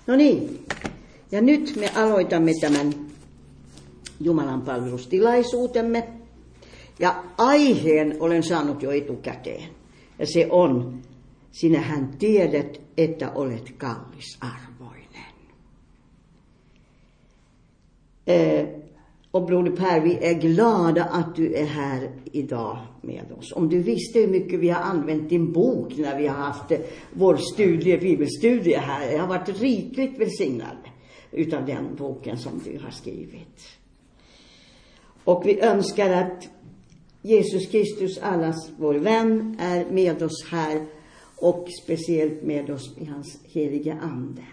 No niin, ja nyt me aloitamme tämän Jumalan palvelustilaisuutemme. Ja aiheen olen saanut jo etukäteen. Ja se on, sinähän tiedät, että olet kallisarvoinen. Och Broder Per, vi är glada att du är här idag med oss. Om du visste hur mycket vi har använt din bok när vi har haft vår bibelstudie här. Jag har varit rikligt välsignad utav den boken som du har skrivit. Och vi önskar att Jesus Kristus, allas vår vän, är med oss här. Och speciellt med oss i hans heliga ande.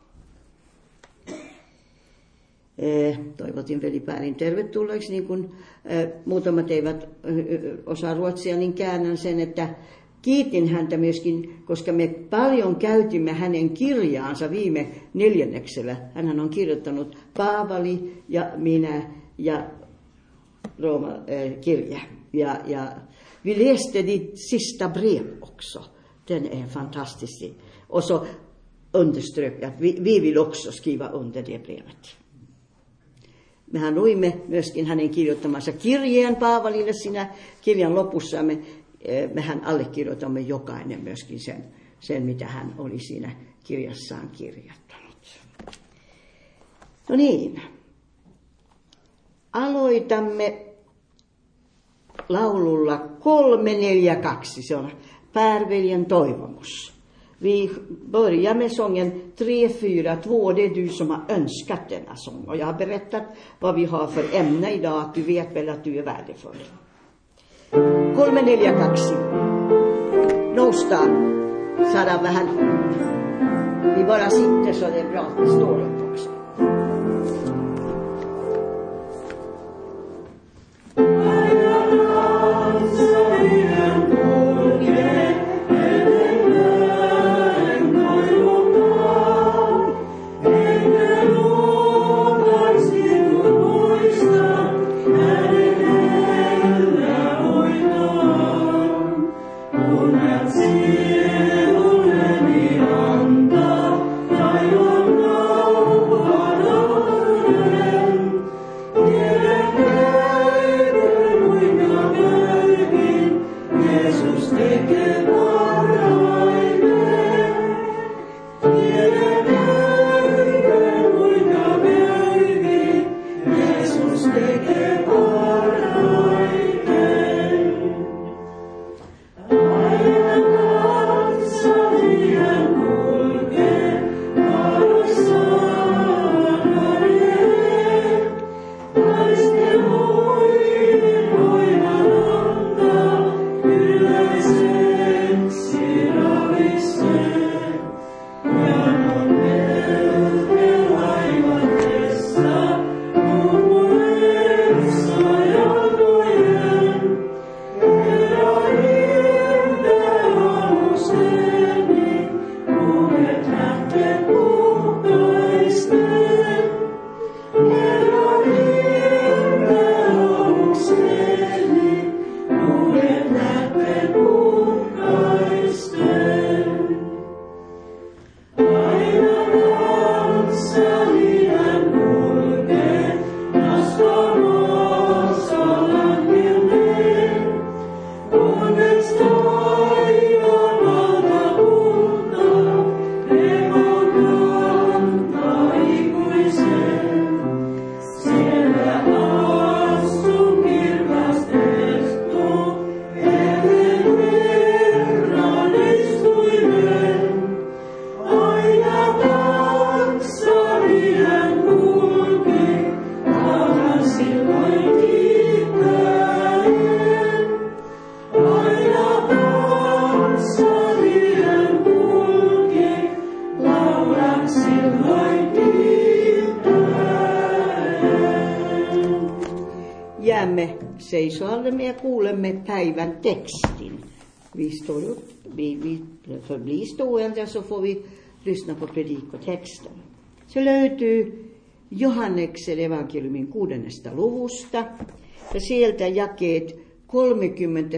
Toivotin veli Pärin tervetulleeksi, niin kuin muutamat eivät osaa ruotsia, niin käännän sen, että kiitin häntä myöskin, koska me paljon käytimme hänen kirjaansa viime neljänneksellä. Hänhän on kirjoittanut Paavali ja minä ja Rooma-kirja. Ja vi läste ditt sista brev också. Den är fantastisk. Och så underströk jag att vi vill också skriva under det brevet. Mehän luimme myöskin hänen kirjoittamansa kirjeen Paavalille siinä kirjan lopussa. Mehän allekirjoitamme jokainen myöskin sen, mitä hän oli siinä kirjassaan kirjoittanut. No niin. Aloitamme laululla 342. Se on Pärveljen toivomus. Vi börjar med sången 3-4-2. Det är du som har önskat denna sång. Och jag har berättat vad vi har för ämne idag. Att du vet väl att du är värdefull. 3-4-2. Nousta. Saadaan vähän. Vi bara sitter så det är bra att vi står upp också. Seisoallemme ja kuulemme päivän tekstin. Vi står upp, vi förblir stående så får vi lyssna på predikotexten. Se löytyy Johanneksen evankeliumin 6. luvusta ja sieltä jakeet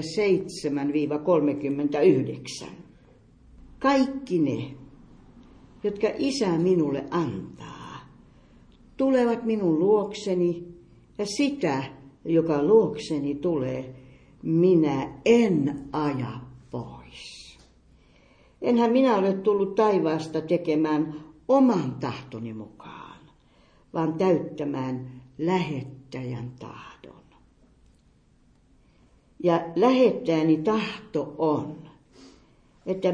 37-39. Kaikki ne, jotka Isä minulle antaa, tulevat minun luokseni, ja sitä, joka luokseni tulee, minä en aja pois. Enhän minä ole tullut taivaasta tekemään oman tahtoni mukaan, vaan täyttämään lähettäjän tahdon. Ja lähettäjäni tahto on, että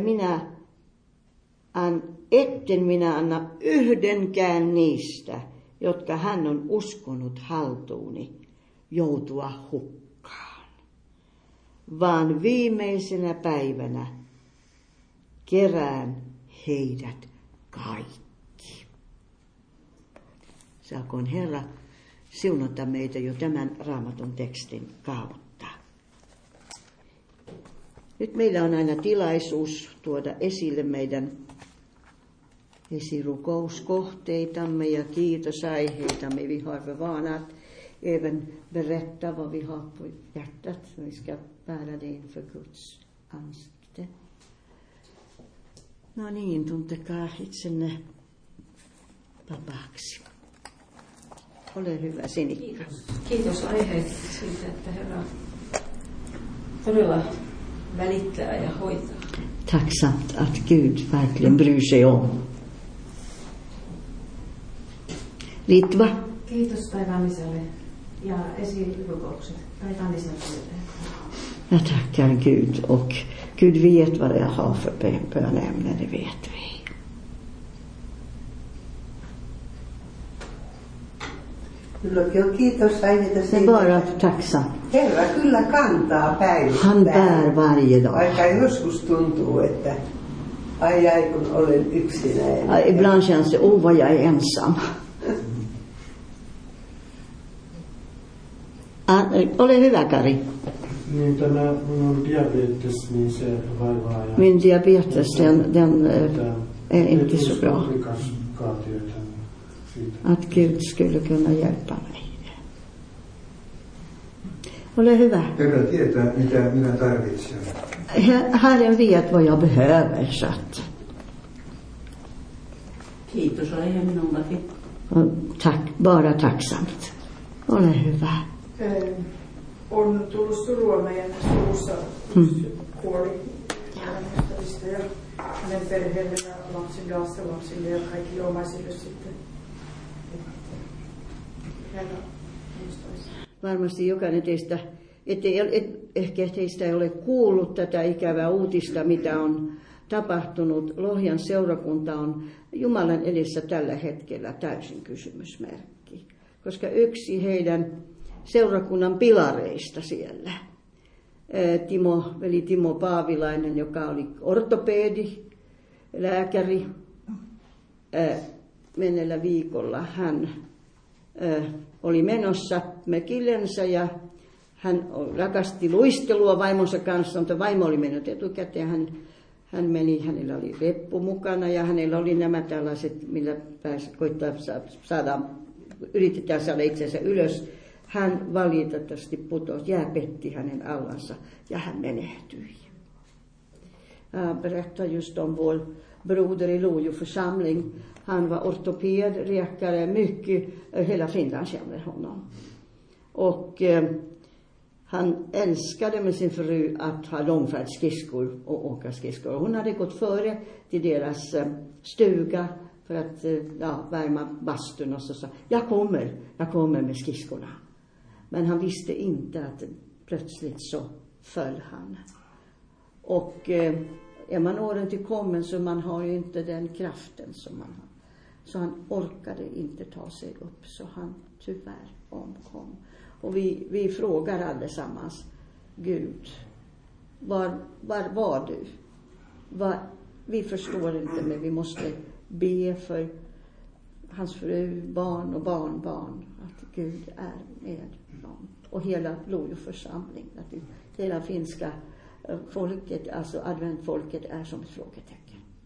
etten minä anna yhdenkään niistä, jotka hän on uskonut haltuuni, joutua hukkaan. Vaan viimeisenä päivänä kerään heidät kaikki. Saakoon Herra siunata meitä jo tämän Raamatun tekstin kautta. Nyt meillä on aina tilaisuus tuoda esille meidän esirukouskohteitamme ja kiitosaiheitamme. Vi har bevarat även berätta vad vi har på hjärtat. Vi ska bära det inför Guds ansikte. No niin, tuntekaa itsenne vapaaksi. Ole hyvä, Sinikka. Kiitos aiheet siitä, että Herra todella välittää ja hoitaa. Tacksamt att Gud verkligen bryr sig om. Litva. Kiitos Päiväniselle ja esirukoukset Päiväniselle. Jag tackar Gud, och Gud vet vad jag har för bönämne, det vet vi. Minullakin on kiitosaiheita siitä. Bara tacksam. Herra kyllä kantaa päivittäin. Han bär varje dag. Vaikka joskus tuntuu, että ai kun olen yksinäinen. Ibland känns det, vad jag är ensam. Ole hyvä, Kari. Niin tämä minun diabetes, niin se vaivaa. Ja min diabetes, den är inte så bra. Att Gud skulle kunna hjälpa mig. Ole hyvä. Herra tietää, mitä minä tarvitsen. Herren vet vad jag behöver, så att. Kiitos aihe minullakin. Tack, bara tacksamt. Ole hyvä. On tullut surua meidän suvussa, kuoli ystävistä ja hänen perheelle ja lapsille ja lapsille ja kaikille omaisille sitten. Varmasti jokainen teistä, ehkä teistä ei ole kuullut tätä ikävää uutista, mitä on tapahtunut. Lohjan seurakunta on Jumalan edessä tällä hetkellä täysin kysymysmerkki, koska yksi heidän seurakunnan pilareista siellä, veli Timo Paavilainen, joka oli ortopedi, lääkäri, menneellä viikolla hän oli menossa mökillensä ja hän rakasti luistelua vaimonsa kanssa, mutta vaimo oli mennyt etukäteen. Hän meni, hänellä oli reppu mukana ja hänellä oli nämä tällaiset, millä yritetään saada itsensä ylös. Hän valitettavasti putosi, jää petti hänen allansa ja hän menehtyi. Berättar just om vår broder i Lojo församling. Han var ortoped, läkare, mycket, hela Finland känner honom. Och han älskade med sin fru att ha långfärdsskridskor och åka skridskor. Hon hade gått före till deras stuga för att värma bastun och så sa, jag kommer med skridskorna. Men han visste inte att plötsligt så föll han. Och är man åren till kommen så man har ju inte den kraften som man har. Så han orkade inte ta sig upp, så han tyvärr omkom. Och vi frågar allesammans, Gud, var var du? Vi förstår inte, men vi måste be för hans fru, barn och barnbarn, att Gud är med dem. Och hela Lojo församling, att hela finska folket, alltså adventfolket, är som ett frågetecken.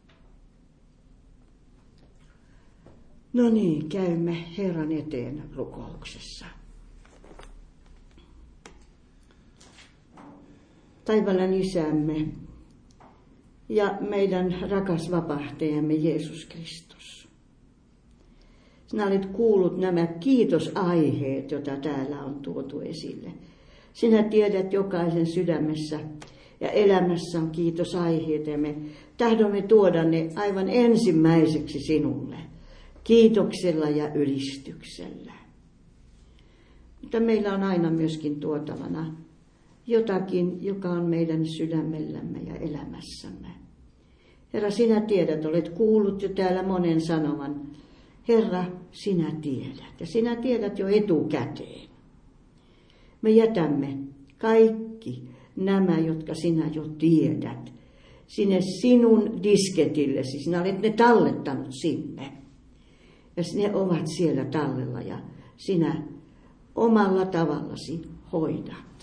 No niin, käymme Herran eteen rukouksessa. Taivaallinen Isämme, ja meidän rakas vapahtajamme Jeesus Kristus. Sinä olet kuullut nämä kiitosaiheet, joita täällä on tuotu esille. Sinä tiedät jokaisen sydämessä ja elämässä on kiitosaiheita ja me tahdomme tuoda ne aivan ensimmäiseksi sinulle. Kiitoksella ja ylistyksellä. Mutta meillä on aina myöskin tuotavana jotakin, joka on meidän sydämellämme ja elämässämme. Herra, sinä tiedät, olet kuullut jo täällä monen sanoman. Herra, sinä tiedät ja sinä tiedät jo etukäteen. Me jätämme kaikki nämä, jotka sinä jo tiedät, sinne sinun disketillesi. Sinä olet ne tallettanut sinne. Ja ne ovat siellä tallella ja sinä omalla tavallasi hoidat.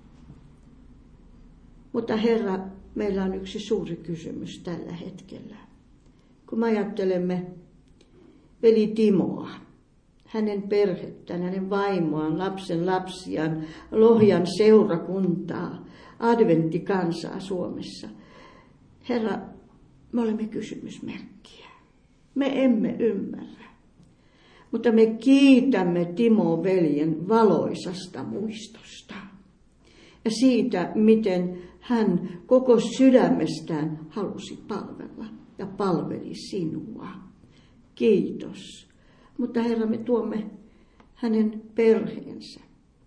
Mutta Herra, meillä on yksi suuri kysymys tällä hetkellä. Kun me ajattelemme veli Timoa, hänen perhettään, hänen vaimoaan, lapsen lapsiaan, Lohjan seurakuntaa, adventtikansaa Suomessa. Herra, me olemme kysymysmerkkiä. Me emme ymmärrä. Mutta me kiitämme Timo veljen valoisasta muistosta. Ja siitä, miten hän koko sydämestään halusi palvella ja palveli sinua. Kiitos. Mutta Herra, me tuomme hänen perheensä,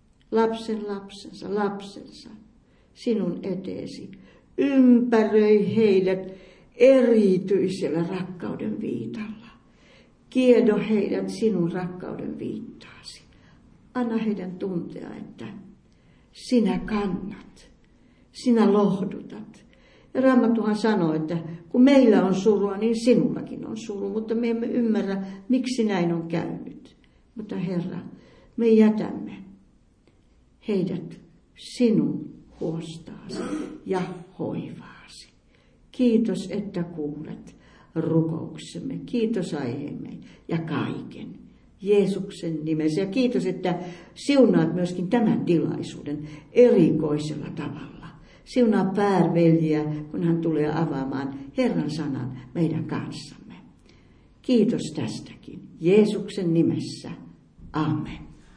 lapsensa sinun eteesi. Ympäröi heidät erityisellä rakkauden viitalla. Kiedo heidät sinun rakkauden viittaasi. Anna heidän tuntea, että sinä kannat, sinä lohdutat. Ja Raamattuhan sanoo, että kun meillä on surua, niin sinullakin on suru, mutta me emme ymmärrä, miksi näin on käynyt. Mutta Herra, me jätämme heidät sinun huostaasi ja hoivaasi. Kiitos, että kuulet rukouksemme. Kiitos aiheemme ja kaiken. Jeesuksen nimessä. Ja kiitos, että siunaat myöskin tämän tilaisuuden erikoisella tavalla. Siunaa pääveljiä, kun hän tulee avaamaan Herran sanan meidän kanssamme. Kiitos tästäkin. Jeesuksen nimessä. Amen.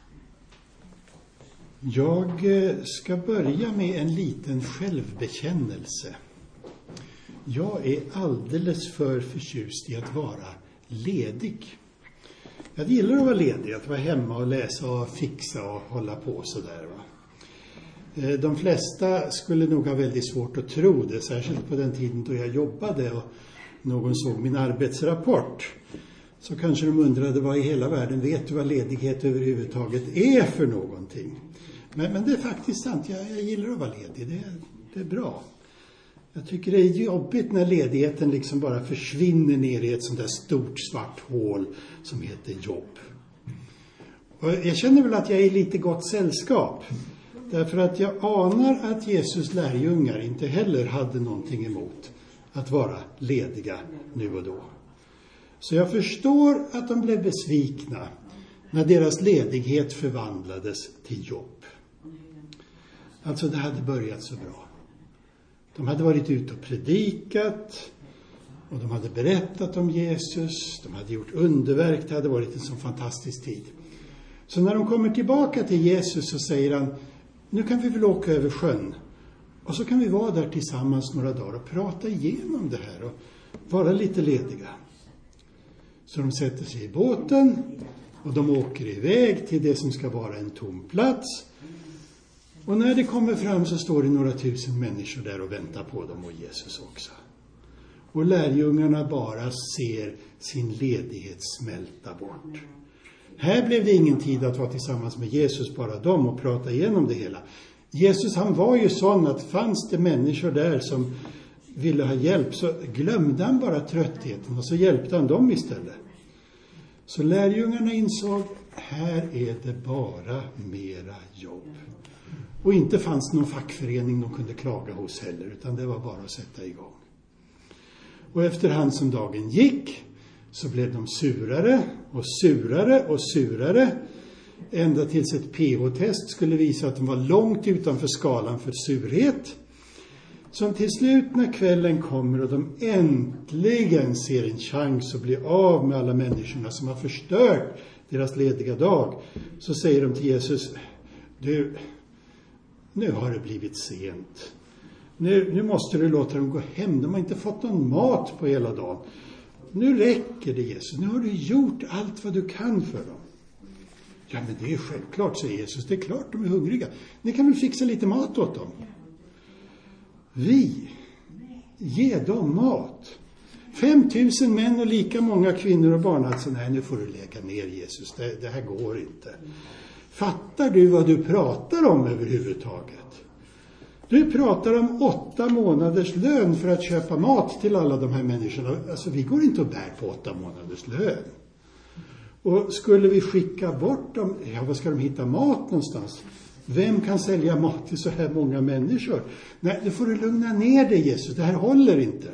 Jag ska börja med en liten självbekännelse. Jag är alldeles för förtjust i att vara ledig. Jag gillar att vara ledig, att vara hemma och läsa och fixa och hålla på sådär. De flesta skulle nog ha väldigt svårt att tro det, särskilt på den tiden då jag jobbade och någon såg min arbetsrapport. Så kanske de undrade vad i hela världen vet du vad ledighet överhuvudtaget är för någonting. Men det är faktiskt sant, jag gillar att vara ledig, det är bra. Jag tycker det är jobbigt när ledigheten liksom bara försvinner ner i ett sånt där stort svart hål som heter jobb. Och jag känner väl att jag är i lite gott sällskap. Därför att jag anar att Jesus lärjungar inte heller hade någonting emot att vara lediga nu och då. Så jag förstår att de blev besvikna när deras ledighet förvandlades till jobb. Alltså det hade börjat så bra. De hade varit ute och predikat och de hade berättat om Jesus. De hade gjort underverk, det hade varit en sån fantastisk tid. Så när de kommer tillbaka till Jesus så säger han, nu kan vi väl åka över sjön. Och så kan vi vara där tillsammans några dagar och prata igenom det här och vara lite lediga. Så de sätter sig i båten och de åker iväg till det som ska vara en tom plats. Och när det kommer fram så står det några tusen människor där och väntar på dem och Jesus också. Och lärjungarna bara ser sin ledighet smälta bort. Här blev det ingen tid att vara tillsammans med Jesus, bara dem, och prata igenom det hela. Jesus, han var ju sån att fanns det människor där som ville ha hjälp så glömde han bara tröttheten och så hjälpte han dem istället. Så lärjungarna insåg, här är det bara mera jobb. Och inte fanns någon fackförening de kunde klaga hos heller, utan det var bara att sätta igång. Och efterhand som dagen gick så blev de surare och surare och surare. Ända tills ett pH-test skulle visa att de var långt utanför skalan för surhet. Som till slut när kvällen kommer och de äntligen ser en chans att bli av med alla människorna som har förstört deras lediga dag, så säger de till Jesus: du, nu har det blivit sent. Nu måste du låta dem gå hem. De har inte fått någon mat på hela dagen. Nu räcker det, Jesus. Nu har du gjort allt vad du kan för dem. Ja, men det är självklart, säger Jesus. Det är klart de är hungriga. Ni kan väl fixa lite mat åt dem. Vi ger dem mat. 5000 män och lika många kvinnor och barn. Alltså, nej, nu får du lägga ner, Jesus. Det här går inte. Fattar du vad du pratar om överhuvudtaget? Du pratar om 8 månaders lön för att köpa mat till alla de här människorna. Alltså, vi går inte och bär på 8 månaders lön. Och skulle vi skicka bort dem, ja, vad ska de hitta mat någonstans? Vem kan sälja mat till så här många människor? Nej, då får du lugna ner dig, Jesus. Det här håller inte.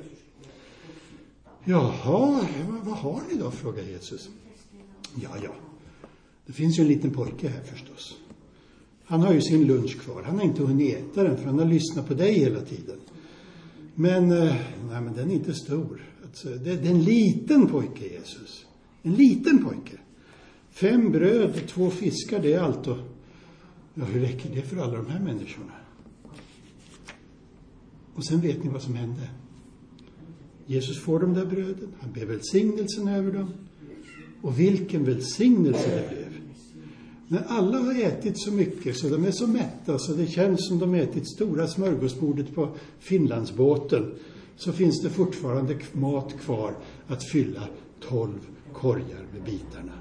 Jaha, vad har ni då? Frågar Jesus. Ja. Det finns ju en liten pojke här förstås. Han har ju sin lunch kvar. Han har inte hunnit äta den för han har lyssnat på dig hela tiden. Men den är inte stor. Alltså, det är en liten pojke, Jesus. En liten pojke. 5 bröd och 2 fiskar, det är allt. Och, ja, hur räcker det för alla de här människorna? Och sen vet ni vad som hände. Jesus får de där bröden. Han ber välsignelsen över dem. Och vilken välsignelse det blev. När alla har ätit så mycket så de är så mätta så det känns som de ätit stora smörgåsbordet på Finlandsbåten, så finns det fortfarande mat kvar att fylla 12 korgar med bitarna.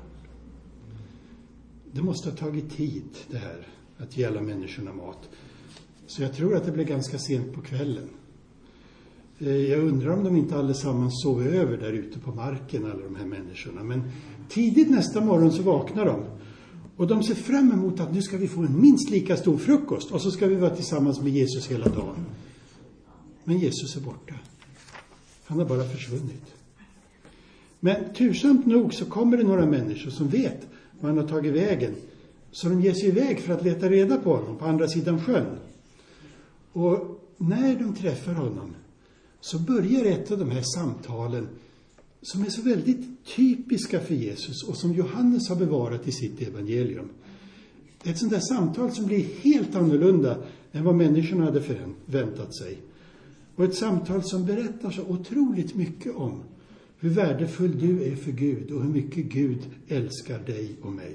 Det måste ha tagit tid det här att ge alla människorna mat. Så jag tror att det blev ganska sent på kvällen. Jag undrar om de inte allesammans sov över där ute på marken, alla de här människorna. Men tidigt nästa morgon så vaknar de. Och de ser fram emot att nu ska vi få en minst lika stor frukost. Och så ska vi vara tillsammans med Jesus hela dagen. Men Jesus är borta. Han har bara försvunnit. Men tursamt nog så kommer det några människor som vet vad han har tagit vägen. Så de ger sig iväg för att leta reda på honom på andra sidan sjön. Och när de träffar honom så börjar ett av de här samtalen som är så väldigt typiska för Jesus och som Johannes har bevarat i sitt evangelium. Ett sånt där samtal som blir helt annorlunda än vad människorna hade förväntat sig. Och ett samtal som berättar så otroligt mycket om hur värdefull du är för Gud och hur mycket Gud älskar dig och mig.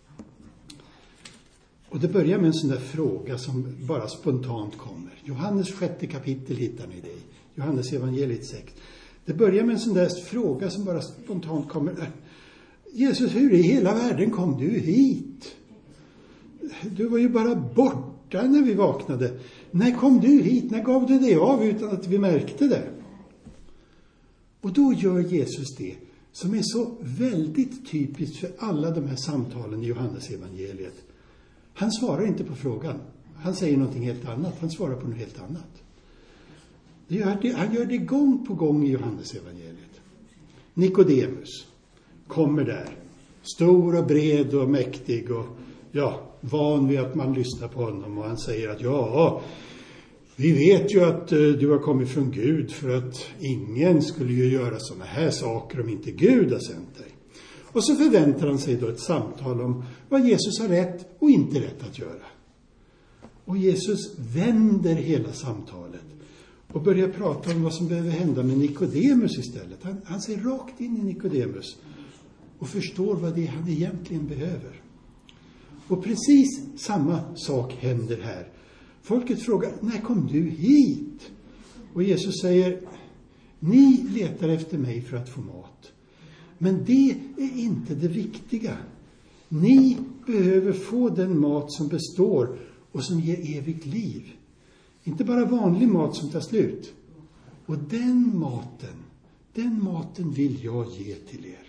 Och det börjar med en sån där fråga som bara spontant kommer. Johannes 6 kapitel hittar ni det i. Johannes evangeliet 6. Det börjar med en sån där fråga som bara spontant kommer. Jesus, hur i hela världen kom du hit? Du var ju bara borta när vi vaknade. När kom du hit? När gav du dig av utan att vi märkte det? Och då gör Jesus det som är så väldigt typiskt för alla de här samtalen i Johannes evangeliet. Han svarar inte på frågan. Han säger någonting helt annat. Han svarar på något helt annat. Han gör det gång på gång i Johannes evangeliet. Nikodemus kommer där. Stor och bred och mäktig och van vid att man lyssnar på honom. Och han säger att vi vet ju att du har kommit från Gud, för att ingen skulle ju göra såna här saker om inte Gud har sänt dig. Och så förväntar han sig då ett samtal om vad Jesus har rätt och inte rätt att göra. Och Jesus vänder hela samtalet och börjar prata om vad som behöver hända med Nikodemus istället. Han ser rakt in i Nikodemus och förstår vad det är han egentligen behöver. Och precis samma sak händer här. Folket frågar, när kom du hit? Och Jesus säger, ni letar efter mig för att få mat. Men det är inte det viktiga. Ni behöver få den mat som består och som ger evigt liv. Inte bara vanlig mat som tar slut. Och den maten vill jag ge till er.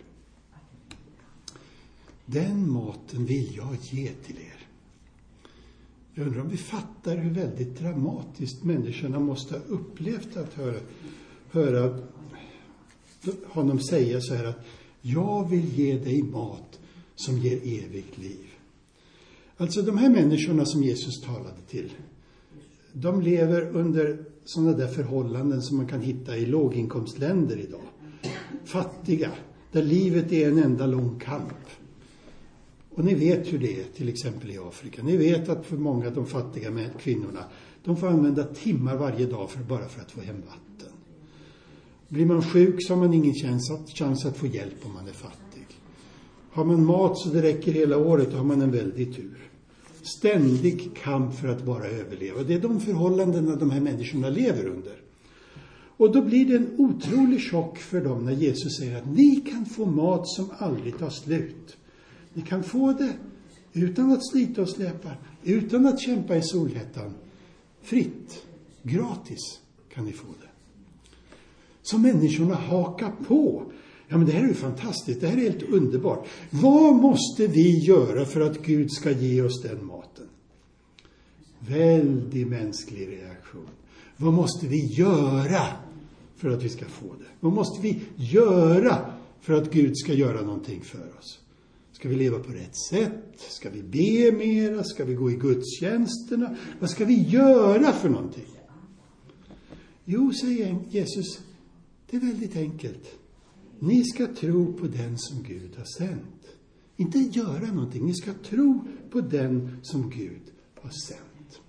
Den maten vill jag ge till er. Jag undrar om vi fattar hur väldigt dramatiskt människorna måste ha upplevt att höra honom säga så här att jag vill ge dig mat som ger evigt liv. Alltså de här människorna som Jesus talade till, de lever under sådana där förhållanden som man kan hitta i låginkomstländer idag. Fattiga, där livet är en enda lång kamp. Och ni vet hur det är till exempel i Afrika. Ni vet att för många av de fattiga kvinnorna, de får använda timmar varje dag bara för att få hem vatten. Blir man sjuk så har man ingen chans att få hjälp om man är fattig. Har man mat så det räcker hela året, då har man en väldig tur. Ständig kamp för att bara överleva. Det är de förhållandena de här människorna lever under. Och då blir det en otrolig chock för dem när Jesus säger att ni kan få mat som aldrig tar slut. Ni kan få det utan att slita och släpa, utan att kämpa i solhettan. Fritt, gratis kan ni få det. Så människorna hakar på. Ja, men det här är ju fantastiskt, det här är helt underbart. Vad måste vi göra för att Gud ska ge oss den maten? Väldigt mänsklig reaktion. Vad måste vi göra för att vi ska få det? Vad måste vi göra för att Gud ska göra någonting för oss? Ska vi leva på rätt sätt? Ska vi be mera? Ska vi gå i gudstjänsterna? Vad ska vi göra för någonting? Jo, säger Jesus, det är väldigt enkelt. Ni ska tro på den som Gud har sänt. Inte göra någonting. Ni ska tro på den som Gud har sänt.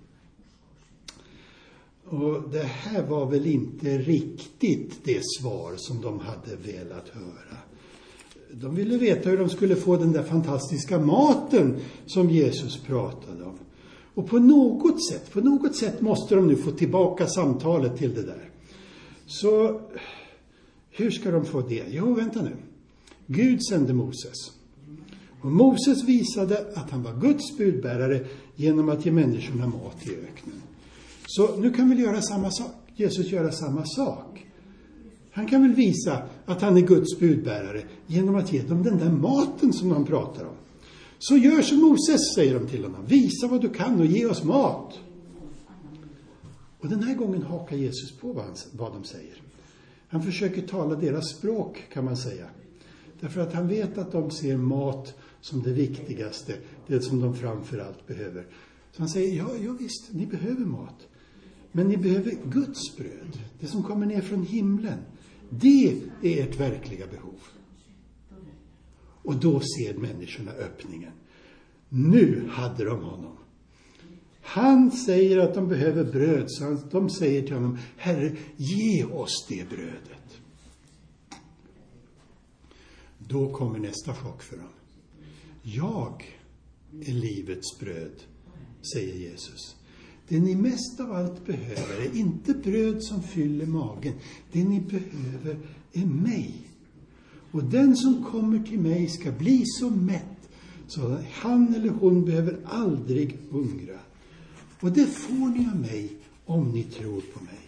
Och det här var väl inte riktigt det svar som de hade velat höra. De ville veta hur de skulle få den där fantastiska maten som Jesus pratade om. Och på något sätt måste de nu få tillbaka samtalet till det där. Så hur ska de få det? Jo, vänta nu. Gud sände Moses. Och Moses visade att han var Guds budbärare genom att ge människorna mat i öknen. Så nu kan vi göra samma sak. Jesus göra samma sak. Han kan väl visa att han är Guds budbärare genom att ge dem den där maten som han pratar om. Så gör som Moses, säger de till honom. Visa vad du kan och ge oss mat. Och den här gången hakar Jesus på vad de säger. Han försöker tala deras språk, kan man säga. Därför att han vet att de ser mat som det viktigaste. Det som de framförallt behöver. Så han säger, ja visst, ni behöver mat. Men ni behöver Guds bröd. Det som kommer ner från himlen. Det är ert verkliga behov. Och då ser människorna öppningen. Nu hade de honom. Han säger att de behöver bröd. Så de säger till honom, Herre, ge oss det brödet. Då kommer nästa chock för dem. Jag är livets bröd, säger Jesus. Det ni mest av allt behöver är inte bröd som fyller magen. Det ni behöver är mig. Och den som kommer till mig ska bli så mätt så att han eller hon behöver aldrig hungra. Och det får ni av mig om ni tror på mig.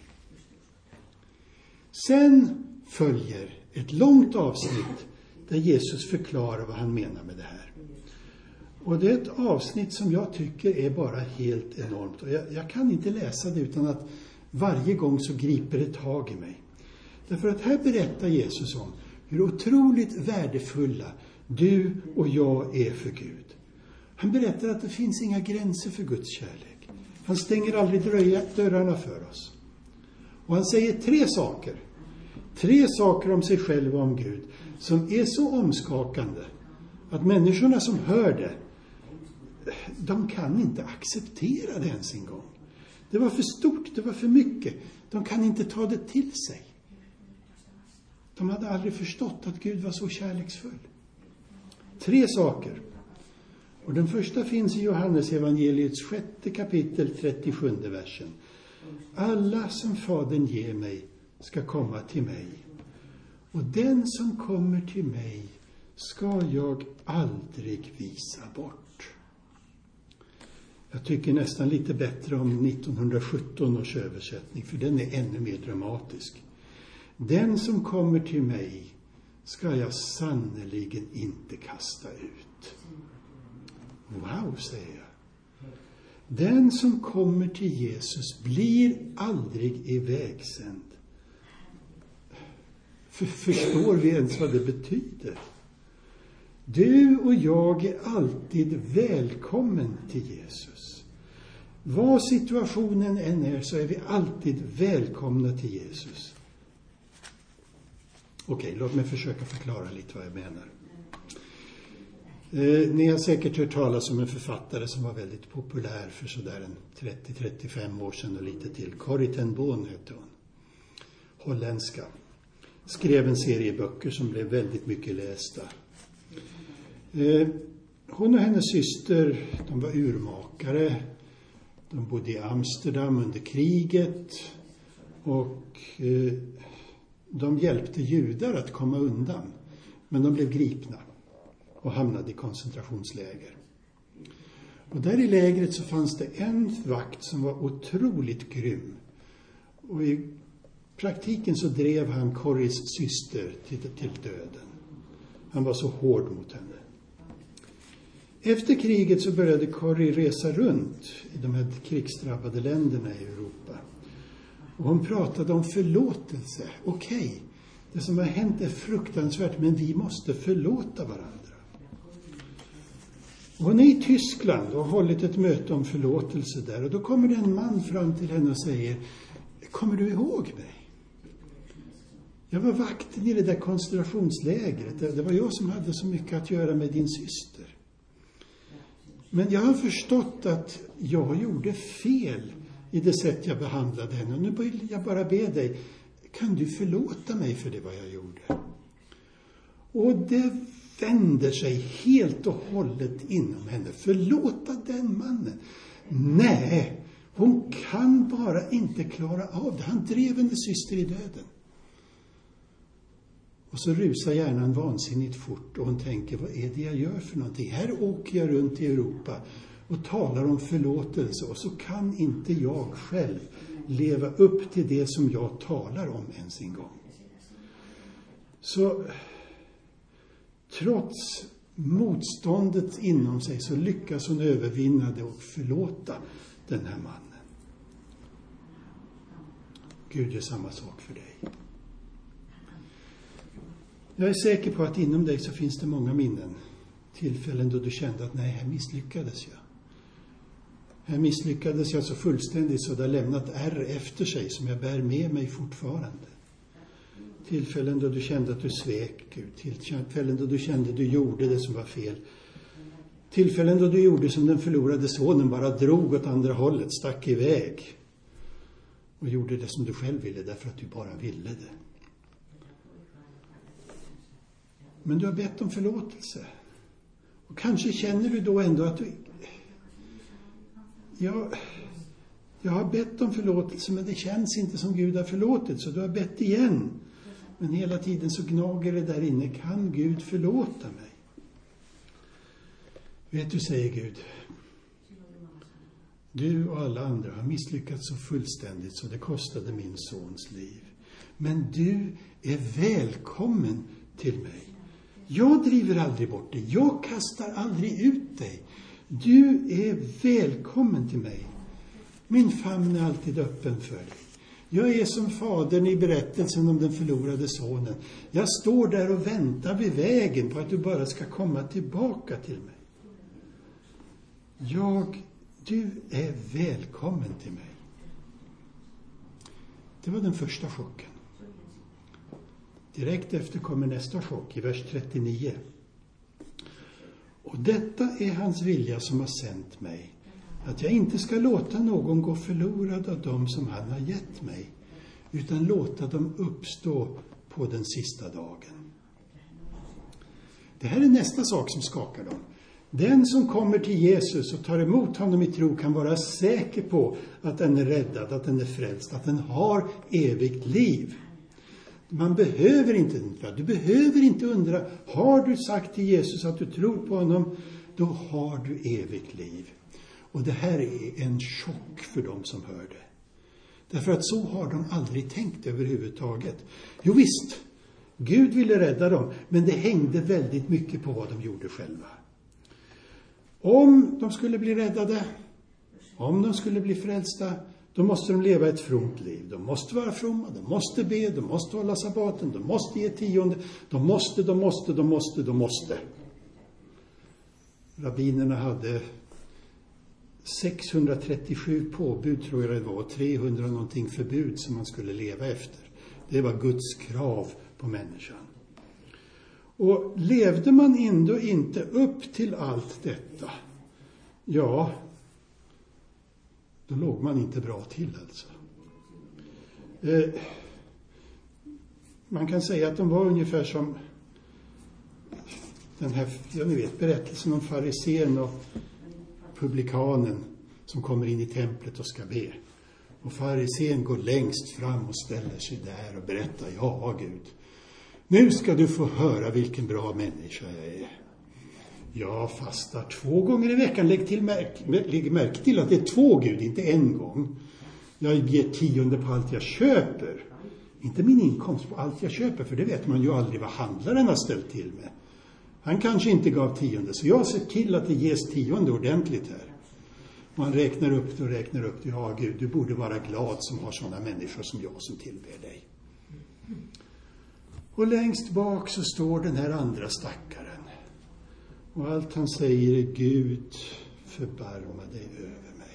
Sen följer ett långt avsnitt där Jesus förklarar vad han menar med det här. Och det är ett avsnitt som jag tycker är bara helt enormt. Och jag kan inte läsa det utan att varje gång så griper det tag i mig. Därför att här berättar Jesus om hur otroligt värdefulla du och jag är för Gud. Han berättar att det finns inga gränser för Guds kärlek. Han stänger aldrig dörrarna för oss. Och han säger tre saker om sig själv och om Gud som är så omskakande att människorna som hör det, de kan inte acceptera det ens en gång. Det var för stort, det var för mycket. De kan inte ta det till sig. De hade aldrig förstått att Gud var så kärleksfull. 3 saker. Och den första finns i Johannes evangeliets 6:e kapitel 37:e versen. Alla som Fadern ger mig ska komma till mig. Och den som kommer till mig ska jag aldrig visa bort. Jag tycker nästan lite bättre om 1917 års översättning, för den är ännu mer dramatisk. Den som kommer till mig ska jag sannoliken inte kasta ut. Wow, säger jag. Den som kommer till Jesus blir aldrig ivägsänd. Förstår vi ens vad det betyder? Du och jag är alltid välkommen till Jesus. Vad situationen än är så är vi alltid välkomna till Jesus. Okej, låt mig försöka förklara lite vad jag menar. Ni har säkert hört talas om en författare som var väldigt populär för sådär en 30-35 år sedan och lite till. Corrie ten Boom hette hon. Holländska. Skrev en serie böcker som blev väldigt mycket lästa. Hon och hennes syster, de var urmakare. De bodde i Amsterdam under kriget. Och de hjälpte judar att komma undan. Men de blev gripna och hamnade i koncentrationsläger. Och där i lägret så fanns det en vakt som var otroligt grym. Och i praktiken så drev han Corries syster till döden. Han var så hård mot henne. Efter kriget så började Corrie resa runt i de här krigsdrabbade länderna i Europa. Och hon pratade om förlåtelse. Okej, det som har hänt är fruktansvärt, men vi måste förlåta varandra. Och hon är i Tyskland och har hållit ett möte om förlåtelse där. Och då kommer det en man fram till henne och säger: kommer du ihåg mig? Jag var vakten i det där koncentrationslägret. Det var jag som hade så mycket att göra med din syster. Men jag har förstått att jag gjorde fel i det sätt jag behandlade henne. Och nu vill jag bara be dig, kan du förlåta mig för det vad jag gjorde? Och det vänder sig helt och hållet inom henne. Förlåta den mannen? Nej, hon kan bara inte klara av det. Han drev hennes syster i döden. Och så rusar hjärnan vansinnigt fort och hon tänker, vad är det jag gör för någonting? Här åker jag runt i Europa och talar om förlåtelse och så kan inte jag själv leva upp till det som jag talar om ens en gång. Så trots motståndet inom sig så lyckas hon övervinna det och förlåta den här mannen. Gud gör samma sak för dig. Jag är säker på att inom dig så finns det många minnen. Tillfällen då du kände att nej, här misslyckades jag. Här misslyckades jag så fullständigt så det har lämnat ärr efter sig som jag bär med mig fortfarande. Tillfällen då du kände att du svek Gud. Tillfällen då du kände att du gjorde det som var fel. Tillfällen då du gjorde som den förlorade sonen, bara drog åt andra hållet, stack iväg. Och gjorde det som du själv ville därför att du bara ville det. Men du har bett om förlåtelse. Och kanske känner du då ändå att du... Jag har bett om förlåtelse men det känns inte som Gud har förlåtit. Så du har bett igen. Men hela tiden så gnager det där inne. Kan Gud förlåta mig? Vet du, säger Gud. Du och alla andra har misslyckats så fullständigt så det kostade min sons liv. Men du är välkommen till mig. Jag driver aldrig bort dig. Jag kastar aldrig ut dig. Du är välkommen till mig. Min famn är alltid öppen för dig. Jag är som fadern i berättelsen om den förlorade sonen. Jag står där och väntar vid vägen på att du bara ska komma tillbaka till mig. Du är välkommen till mig. Det var den första chocken. Direkt efter kommer nästa chock i vers 39. Och detta är hans vilja som har sänt mig. Att jag inte ska låta någon gå förlorad av dem som han har gett mig. Utan låta dem uppstå på den sista dagen. Det här är nästa sak som skakar dem. Den som kommer till Jesus och tar emot honom i tro kan vara säker på att den är räddad, att den är frälst, att den har evigt liv. Man behöver inte undra. Du behöver inte undra. Har du sagt till Jesus att du tror på honom, då har du evigt liv. Och det här är en chock för dem som hör det. Därför att så har de aldrig tänkt överhuvudtaget. Jo visst, Gud ville rädda dem, men det hängde väldigt mycket på vad de gjorde själva. Om de skulle bli räddade, om de skulle bli frälsta, då måste de leva ett fromt liv. De måste vara fromma, de måste be, de måste hålla sabbaten, de måste ge tionde. De måste. Rabbinerna hade 637 påbud tror jag det var, 300 någonting förbud som man skulle leva efter. Det var Guds krav på människan. Och levde man ändå inte upp till allt detta, ja, då låg man inte bra till alltså. Man kan säga att de var ungefär som den här, ni vet, berättelsen om farisén och publikanen som kommer in i templet och ska be. Och farisén går längst fram och ställer sig där och berättar, ja Gud, nu ska du få höra vilken bra människa jag är. Jag fastar 2 gånger i veckan. Lägg märke till att det är 2 Gud, inte 1 gång. Jag ger 10% på allt jag köper. Inte min inkomst på allt jag köper, för det vet man ju aldrig vad handlaren har ställt till med. Han kanske inte gav 10, så jag ser till att det ges 10 ordentligt här. Och han räknar upp det. Ja Gud, du borde vara glad som har sådana människor som jag som tillber dig. Och längst bak så står den här andra stackaren. Och allt han säger är, Gud, förbarma dig över mig.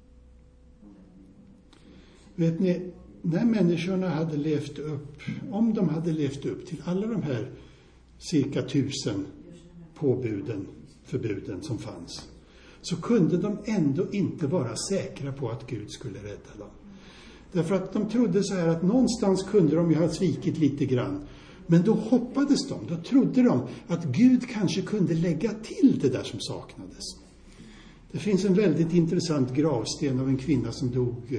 Vet ni, när människorna hade levt upp, om de hade levt upp till alla de här cirka 1000 påbuden, förbuden som fanns, så kunde de ändå inte vara säkra på att Gud skulle rädda dem. Därför att de trodde så här att någonstans kunde de ju ha svikit lite grann. Men då hoppades de, då trodde de att Gud kanske kunde lägga till det där som saknades. Det finns en väldigt intressant gravsten av en kvinna som dog,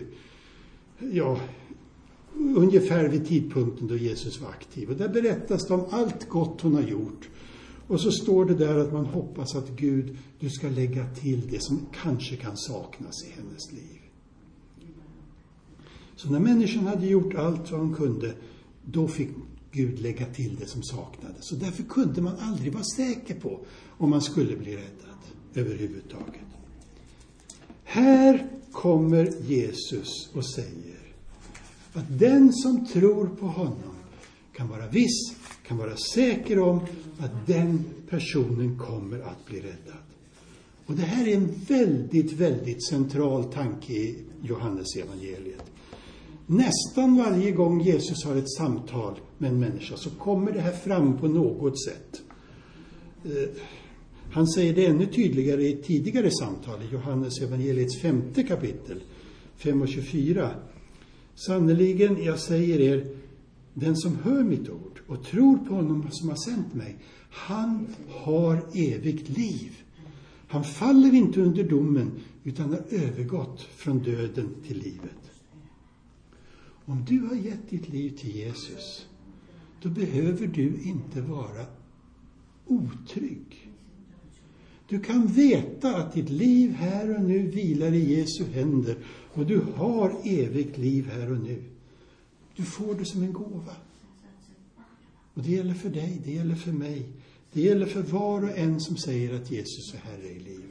ungefär vid tidpunkten då Jesus var aktiv. Och där berättas det om allt gott hon har gjort. Och så står det där att man hoppas att Gud, du ska lägga till det som kanske kan saknas i hennes liv. Så när människan hade gjort allt vad hon kunde, då fick Gud lägga till det som saknades. Så därför kunde man aldrig vara säker på om man skulle bli räddad överhuvudtaget. Här kommer Jesus och säger att den som tror på honom kan vara viss, kan vara säker om att den personen kommer att bli räddad. Och det här är en väldigt, väldigt central tanke i Johannes evangeliet. Nästan varje gång Jesus har ett samtal med en människa så kommer det här fram på något sätt. Han säger det ännu tydligare i ett tidigare samtal i Johannes evangeliets 5:e kapitel, 5:24. Sannoliken, jag säger er, den som hör mitt ord och tror på honom som har sänt mig, han har evigt liv. Han faller inte under domen utan har övergått från döden till livet. Om du har gett ditt liv till Jesus, då behöver du inte vara otrygg. Du kan veta att ditt liv här och nu vilar i Jesu händer och du har evigt liv här och nu. Du får det som en gåva. Och det gäller för dig, det gäller för mig. Det gäller för var och en som säger att Jesus är Herre i livet.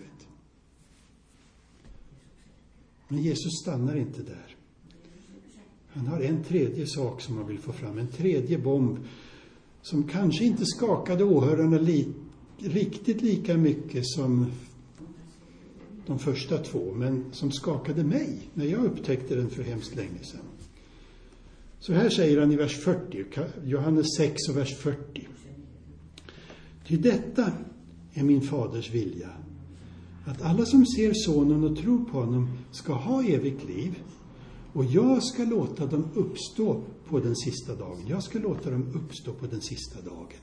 Men Jesus stannar inte där. Han har en tredje sak som han vill få fram. En tredje bomb som kanske inte skakade åhörarna riktigt lika mycket som de första 2. Men som skakade mig när jag upptäckte den för hemskt länge sedan. Så här säger han i vers 40. Johannes 6 och vers 40. Ty detta är min faders vilja. Att alla som ser sonen och tror på honom ska ha evigt liv. Och jag ska låta dem uppstå på den sista dagen. Jag ska låta dem uppstå på den sista dagen.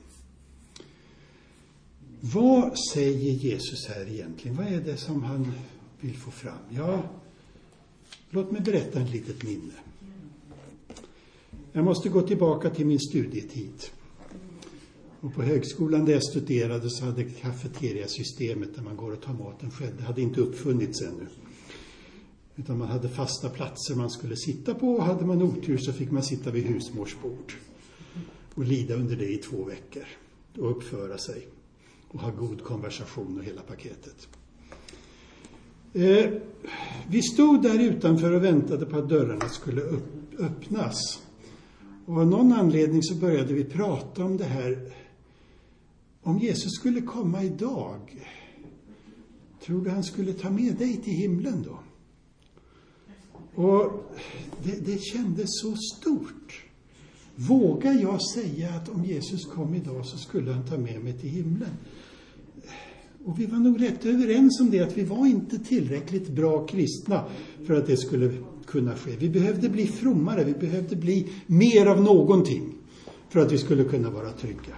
Vad säger Jesus här egentligen? Vad är det som han vill få fram? Ja, låt mig berätta ett litet minne. Jag måste gå tillbaka till min studietid. Och på högskolan där jag studerade så hade kafeteriasystemet där man går och tar maten själv. Det hade inte uppfunnits ännu. Utan man hade fasta platser man skulle sitta på, och hade man otur så fick man sitta vid husmorsbord och lida under det i 2 veckor och uppföra sig och ha god konversation och hela paketet. Vi stod där utanför och väntade på att dörrarna skulle öppnas. Och av någon anledning så började vi prata om det här. Om Jesus skulle komma idag, tror du han skulle ta med dig till himlen då? Och det kändes så stort. Vågar jag säga att om Jesus kom idag så skulle han ta med mig till himlen? Och vi var nog rätt överens om det, att vi var inte tillräckligt bra kristna för att det skulle kunna ske. Vi behövde bli frommare, vi behövde bli mer av någonting för att vi skulle kunna vara trygga.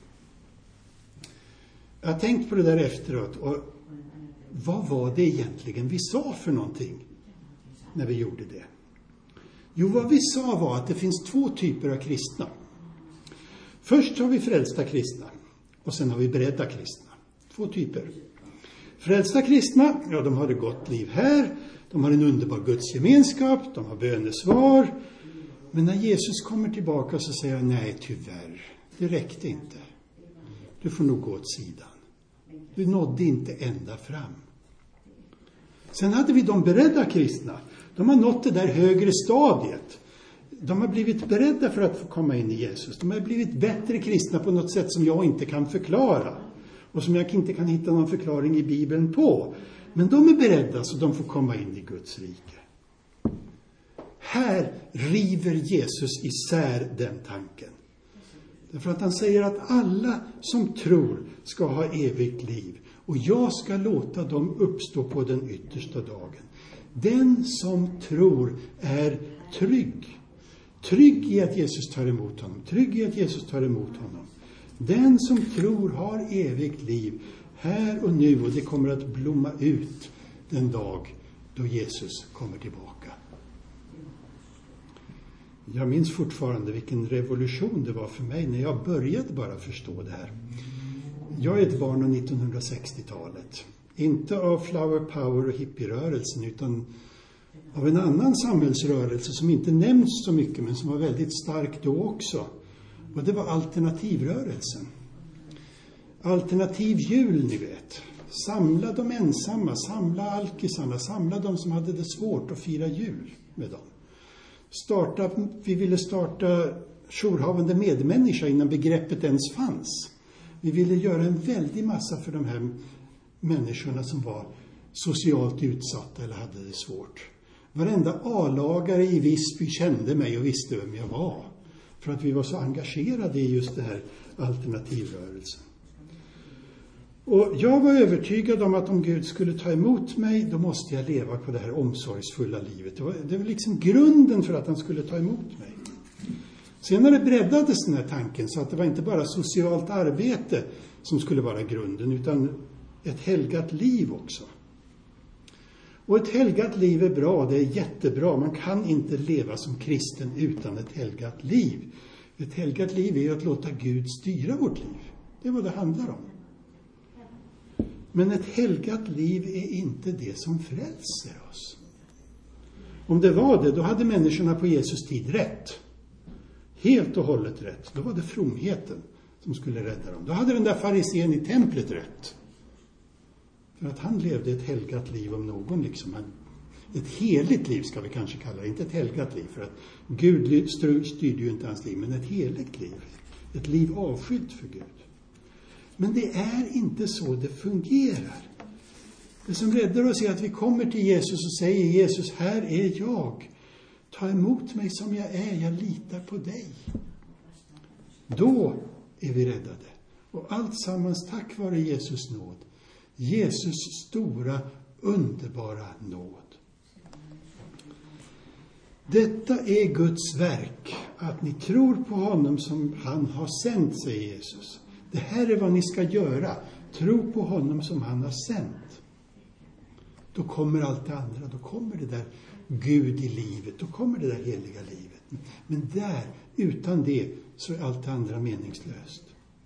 Jag har tänkt på det där efteråt, och vad var det egentligen vi sa för någonting när vi gjorde det? Jo, vad vi sa var att det finns 2 typer av kristna. Först har vi frälsta kristna och sen har vi beredda kristna. 2 typer. Frälsta kristna, ja, de har ett gott liv här. De har en underbar gudsgemenskap. De har bönesvar. Men när Jesus kommer tillbaka så säger han, nej tyvärr, det räckte inte. Du får nog gå åt sidan. Du nådde inte ända fram. Sen hade vi de beredda kristna. De har nått det där högre stadiet. De har blivit beredda för att få komma in i Jesus. De har blivit bättre kristna på något sätt som jag inte kan förklara. Och som jag inte kan hitta någon förklaring i Bibeln på. Men de är beredda så de får komma in i Guds rike. Här river Jesus isär den tanken. Därför att han säger att alla som tror ska ha evigt liv. Och jag ska låta dem uppstå på den yttersta dagen. Den som tror är trygg. Trygg i att Jesus tar emot honom. Trygg i att Jesus tar emot honom. Den som tror har evigt liv här och nu, och det kommer att blomma ut den dag då Jesus kommer tillbaka. Jag minns fortfarande vilken revolution det var för mig när jag började bara förstå det här. Jag är ett barn av 1960-talet. Inte av flower power och hippierörelsen, utan av en annan samhällsrörelse som inte nämns så mycket men som var väldigt stark då också. Och det var alternativrörelsen. Alternativ jul, ni vet. Samla de ensamma, samla alkisarna, samla de som hade det svårt att fira jul med dem. Vi ville starta jourhavande medmänniska innan begreppet ens fanns. Vi ville göra en väldig massa för de här människorna som var socialt utsatta eller hade det svårt. Varenda A-lagare i Visby kände mig och visste vem jag var. För att vi var så engagerade i just det här alternativrörelsen. Och jag var övertygad om att om Gud skulle ta emot mig, då måste jag leva på det här omsorgsfulla livet. Det var liksom grunden för att han skulle ta emot mig. Senare breddades den här tanken så att det var inte bara socialt arbete som skulle vara grunden, utan ett helgat liv också. Och ett helgat liv är bra, det är jättebra. Man kan inte leva som kristen utan ett helgat liv. Ett helgat liv är att låta Gud styra vårt liv. Det är vad det handlar om. Men ett helgat liv är inte det som frälser oss. Om det var det, då hade människorna på Jesus tid rätt. Helt och hållet rätt. Då var det fromheten som skulle rädda dem. Då hade den där farisén i templet rätt. För att han levde ett helgat liv om någon. Liksom. Ett heligt liv ska vi kanske kalla det. Inte ett helgat liv. För att Gud styrde ju inte hans liv. Men ett heligt liv. Ett liv avskilt för Gud. Men det är inte så det fungerar. Det som räddar oss är att vi kommer till Jesus och säger: Jesus, här är jag. Ta emot mig som jag är. Jag litar på dig. Då är vi räddade. Och allt sammans tack vare Jesus nåd. Jesus stora, underbara nåd. Detta är Guds verk. Att ni tror på honom som han har sänt, säger Jesus. Det här är vad ni ska göra. Tro på honom som han har sänt. Då kommer allt det andra. Då kommer det där Gud i livet. Då kommer det där heliga livet. Men där, utan det, så är allt det andra meningslöst.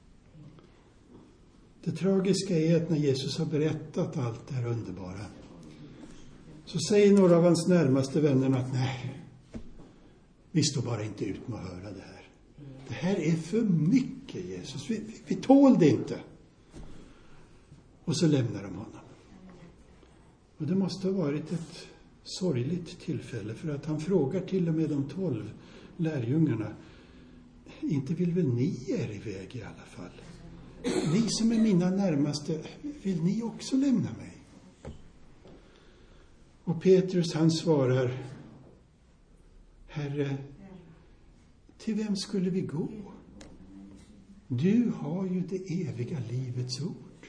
Det tragiska är att när Jesus har berättat allt det här underbara, så säger några av hans närmaste vänner att nej, vi står bara inte ut med att höra det här. Det här är för mycket, Jesus. Vi tål det inte. Och så lämnar de honom. Och det måste ha varit ett sorgligt tillfälle, för att han frågar till och med de 12 lärjungarna: inte vill väl ni er iväg i alla fall? Ni som är mina närmaste, vill ni också lämna mig? Och Petrus han svarar: Herre, till vem skulle vi gå? Du har ju det eviga livets ord.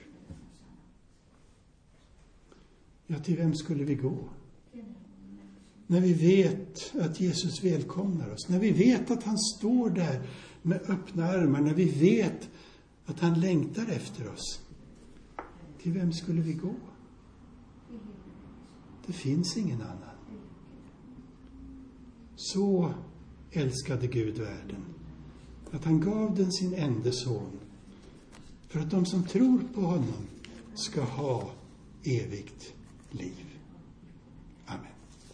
Ja, till vem skulle vi gå? När vi vet att Jesus välkomnar oss. När vi vet att han står där med öppna armar. När vi vet att han längtar efter oss. Till vem skulle vi gå? Det finns ingen annan. Så älskade Gud världen, att han gav den sin enda son, för att de som tror på honom ska ha evigt liv. Amen.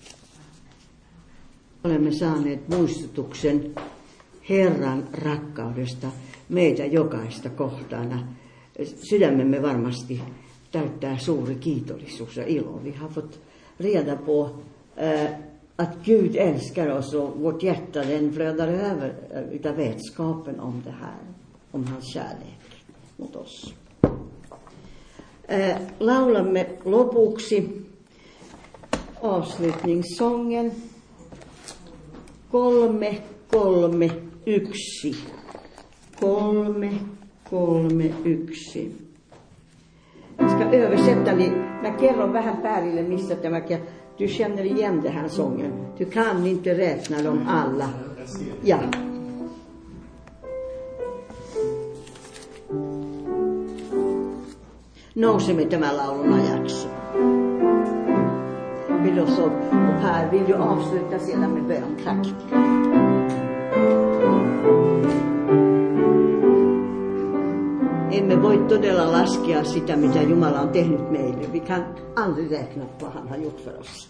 Olemme saaneet muistutuksen Herran rakkaudesta meitä jokaista kohtaan. Sydämemme varmasti täyttää suuri kiitollisuus ja ilo. Vi har fått reda på att Gud älskar oss och vårt hjärta den flödar över utav vetskapen om det här, om hans kärlek mot oss. Laulamme lopuksi avslutningssången 331. 331. Jag ska översätta lite. Jag kerron vähän Pärille missä tämä. Du känner igen den här sången. Du kan inte räkna dem alla. Ja. Nousemme tämän laulun ajaksi. Och Per, vill du avsluta sedan med bön? Tack. Emme voi todella laskea sitä, mitä Jumala on tehnyt meille. Vi kan aldrig räkna vad han har gjort för oss.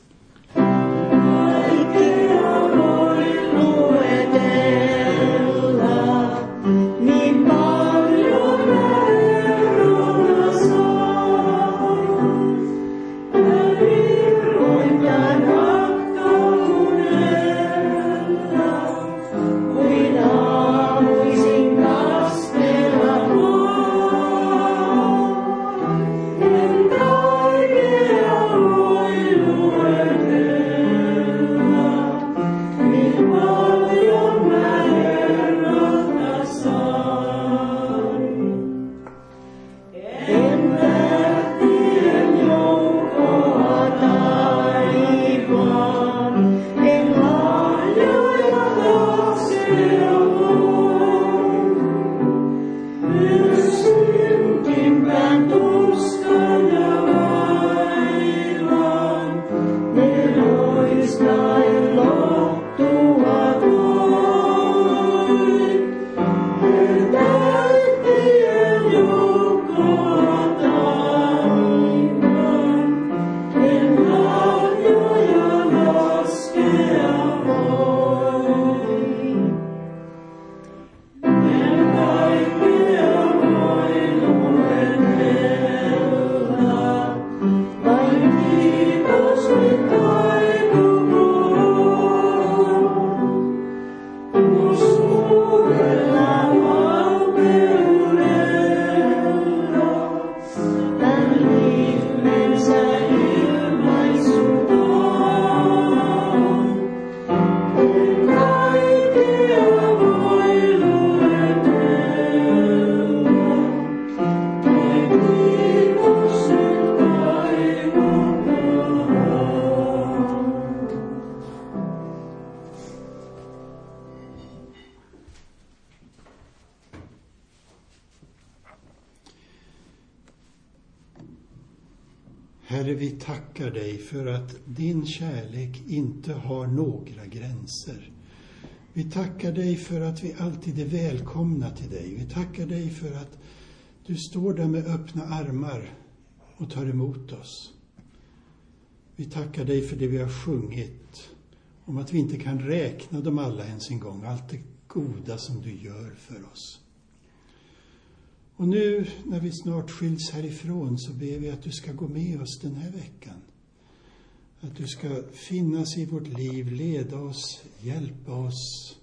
Herre, vi tackar dig för att din kärlek inte har några gränser. Vi tackar dig för att vi alltid är välkomna till dig. Vi tackar dig för att du står där med öppna armar och tar emot oss. Vi tackar dig för det vi har sjungit om att vi inte kan räkna dem alla ens en gång. Allt det goda som du gör för oss. Och nu när vi snart skiljs härifrån så ber vi att du ska gå med oss den här veckan. Att du ska finnas i vårt liv, leda oss, hjälpa oss.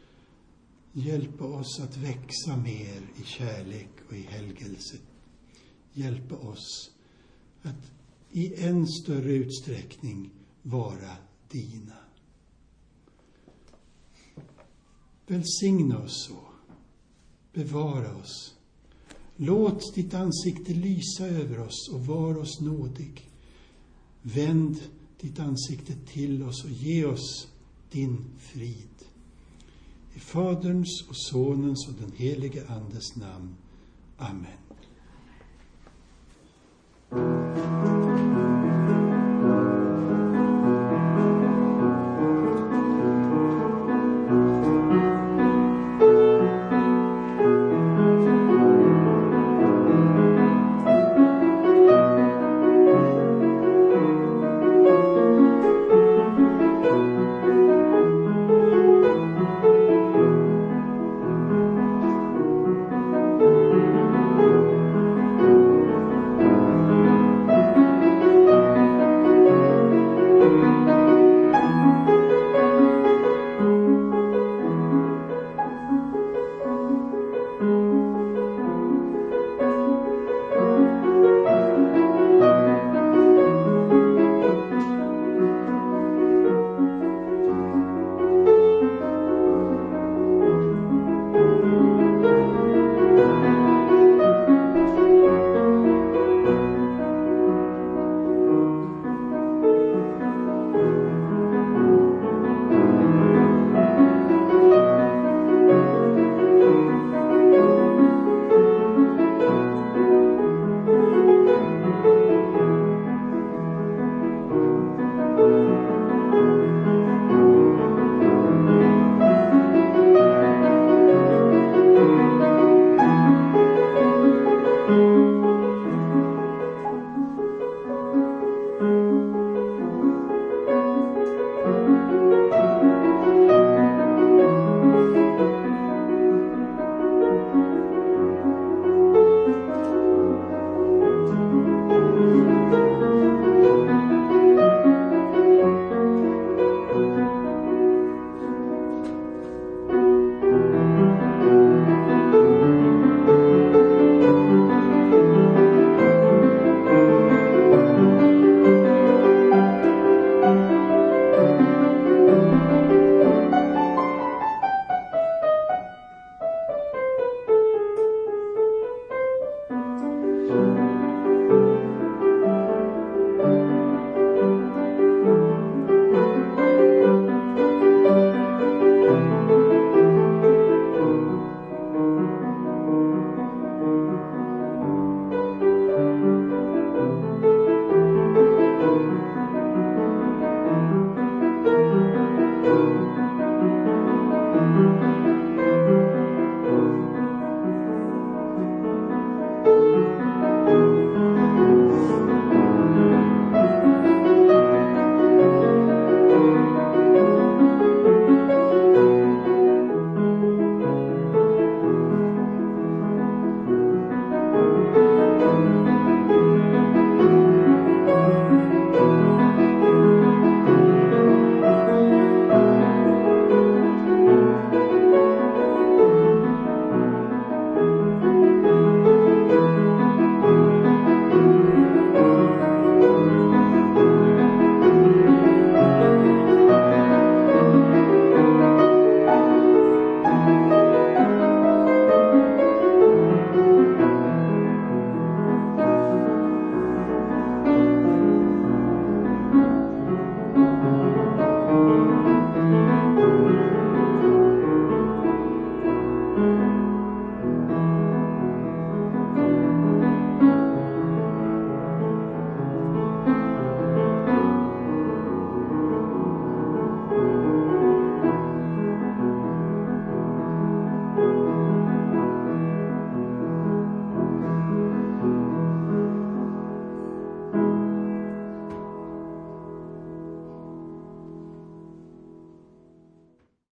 Hjälpa oss att växa mer i kärlek och i helgelse. Hjälpa oss att i än större utsträckning vara dina. Välsigna oss så. Bevara oss. Låt ditt ansikte lysa över oss och var oss nådig. Vänd ditt ansikte till oss och ge oss din frid. I Faderns och Sonens och den helige Andes namn. Amen.